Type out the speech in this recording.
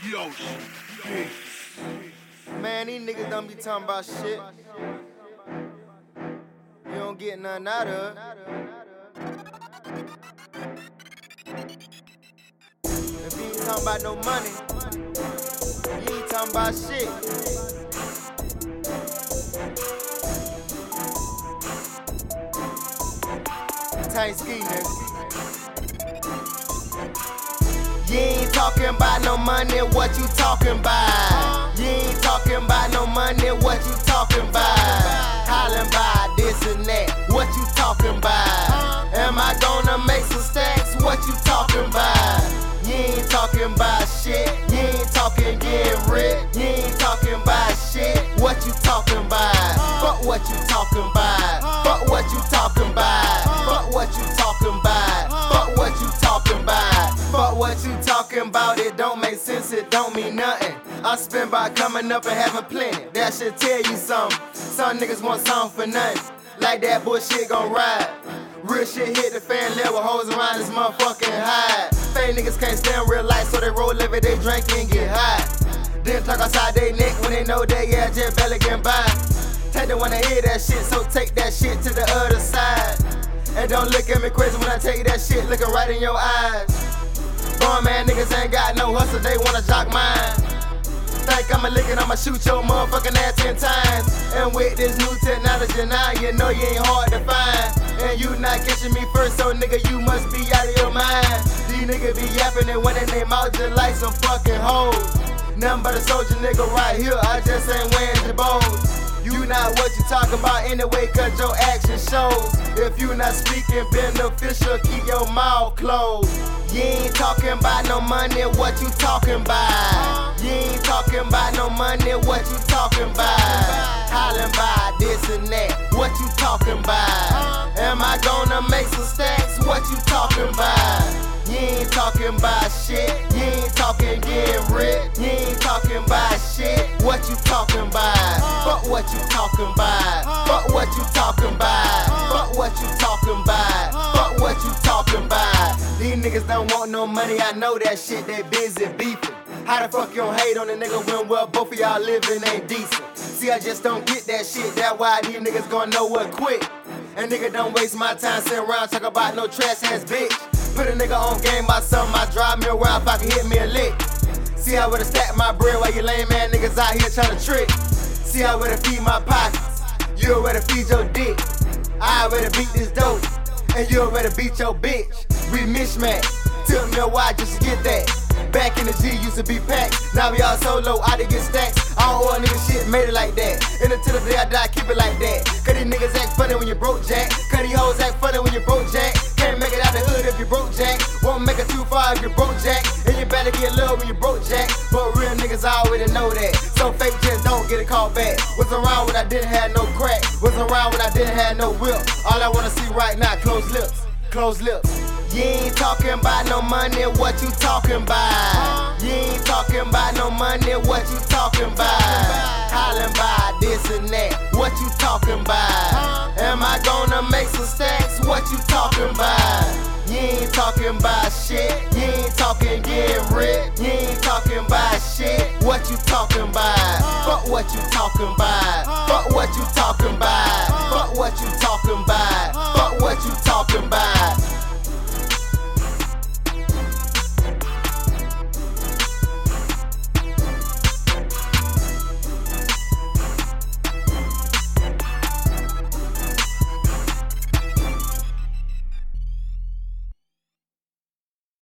Man, these niggas don't be talking about shit. You don't get nothing out of it. If you ain't talking about no money, you ain't talking about shit. Tank ski, nigga. You ain't talking about no money, what you talking about? You ain't talking about no money, what you talking about? Hollin' by this and that, what you talking about? Am I gonna make some stacks, what you talking about? You ain't talking about shit, you ain't talking getting rich. You ain't talking about shit, what you talking about? Fuck what you talking about, fuck what you talking about, fuck what you talking about, fuck what you talking about, fuck what you talking about. It don't make sense, it don't mean nothing. I spend by coming up and having plenty, that should tell you something. Some niggas want something for nothing, like that bullshit gon' ride. Real shit hit the fan level, hoes around this motherfucking hide. Fake niggas can't stand real life, so they roll every day, drink and get high. Then talk outside they neck when they know they yeah, just barely getting by. Take the one to hear that shit, so take that shit to the other side. And don't look at me crazy when I tell you that shit, looking right in your eyes. Born man, niggas ain't got no hustle, they wanna jock mine. Think I'ma lick it, I'ma shoot your motherfucking ass 10 times. And with this new technology now, you know you ain't hard to find. And you not catching me first, so nigga, you must be out of your mind. These niggas be yapping and running their mouth just like some fucking hoes. Nothing but a soldier nigga right here, I just ain't wearing the bows. You not what you talking about anyway, cause your action shows. If you not speaking beneficial, keep your mouth closed. You ain't talking about no money, what you talking about? You ain't talking about no money, what you talking about? Hollin' by this and that, what you talking about? Am I gonna make some stacks, what you talking about? You ain't talking about shit, you ain't talking getting rich. You ain't talking about shit, what you talking about? Fuck what you talking about, fuck what you talking about, fuck what you talking about, fuck what you talking about. These niggas don't want no money, I know that shit, they busy beefing. How the fuck you don't hate on a nigga when well both of y'all living ain't decent? See, I just don't get that shit, that's why these niggas gonna know what quick. And nigga don't waste my time sitting around talking about no trash ass bitch. Put a nigga on game by something, I drive me around if I can hit me a lick. See how would've stacked my bread while you lame man niggas out here trying to trick. See how would've feed my pockets, you already feed your dick. I already beat this dope, and you already beat your bitch. We mismatch, took me a while just to get that. Back in the G used to be packed, now we all solo, I to get stacks. All old nigga shit made it like that, and until the day I die, keep it like that. Cause these niggas act funny when you broke jack, cause these hoes act funny when you broke jack. Can't make it out the hood if you broke jack, won't make it too far if you broke jack. And you better get love when you broke jack, but real niggas already know that. So fake just don't get a call back. Was around when I didn't have no crack, was around when I didn't have no whip. All I wanna see right now, closed lips, closed lips. You ain't talking about no money, what you talking about? You ain't talking about no money, what you talking about? Hollin' by this and that, what you talking about? Am I gonna make some stacks, what you talking about? You ain't talking about shit, you ain't talking getting rich. You ain't talking about shit, what you talking about? Fuck what you talking about, fuck what you talking about, fuck what you talking about, fuck what you talking about.